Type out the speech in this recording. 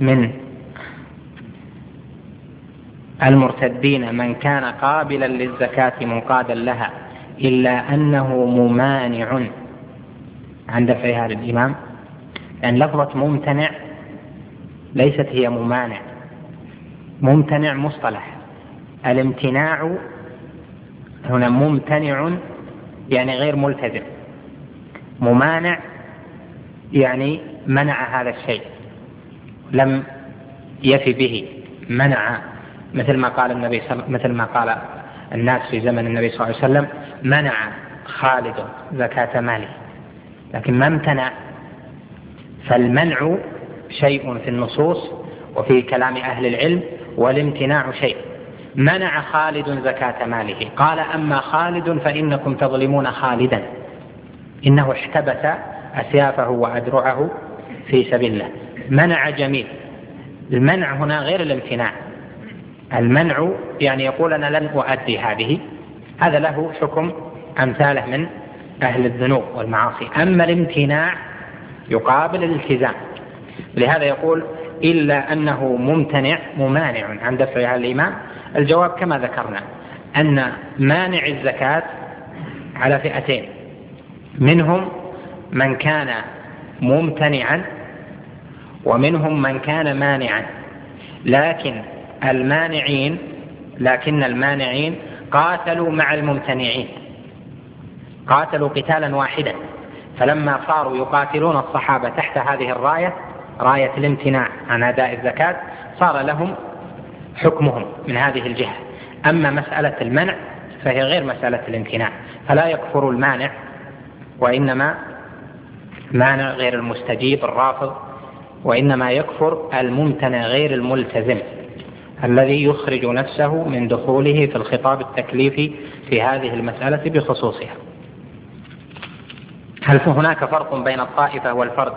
من المرتدين من كان قابلا للزكاة منقادا لها إلا أنه ممانع عن دفعها للإمام، لأن لفظة ممتنع ليست هي ممانع. ممتنع مصطلح، الامتناع هنا ممتنع يعني غير ملتزم، ممانع يعني منع هذا الشيء لم يفي به، منع، مثل ما قال الناس في زمن النبي صلى الله عليه وسلم: منع خالد زكاة ماله، لكن ما امتنع. فالمنع شيء في النصوص وفي كلام أهل العلم، والامتناع شيء. منع خالد زكاة ماله، قال: أما خالد فإنكم تظلمون خالدا، إنه احتبس أسيافه وأدرعه في سبيل الله. منع جميل. المنع هنا غير الامتناع. المنع يعني يقول: أنا لن أؤدي هذه، هذا له حكم أمثاله من أهل الذنوب والمعاصي. أما الامتناع يقابل الالتزام، لهذا يقول: إلا أنه ممتنع ممانع عن دفعها الإمام. الجواب كما ذكرنا أن مانع الزكاة على فئتين: منهم من كان ممتنعا، ومنهم من كان مانعا. لكن المانعين قاتلوا مع الممتنعين، قاتلوا قتالا واحدا، فلما صاروا يقاتلون الصحابة تحت هذه الراية، راية الامتناع عن أداء الزكاة، صار لهم حكمهم من هذه الجهة. أما مسألة المنع فهي غير مسألة الامتناع، فلا يكفر المانع، وإنما مانع غير المستجيب الرافض، وإنما يكفر الممتنع غير الملتزم الذي يخرج نفسه من دخوله في الخطاب التكليفي في هذه المسألة بخصوصها. هل هناك فرق بين الطائفة والفرد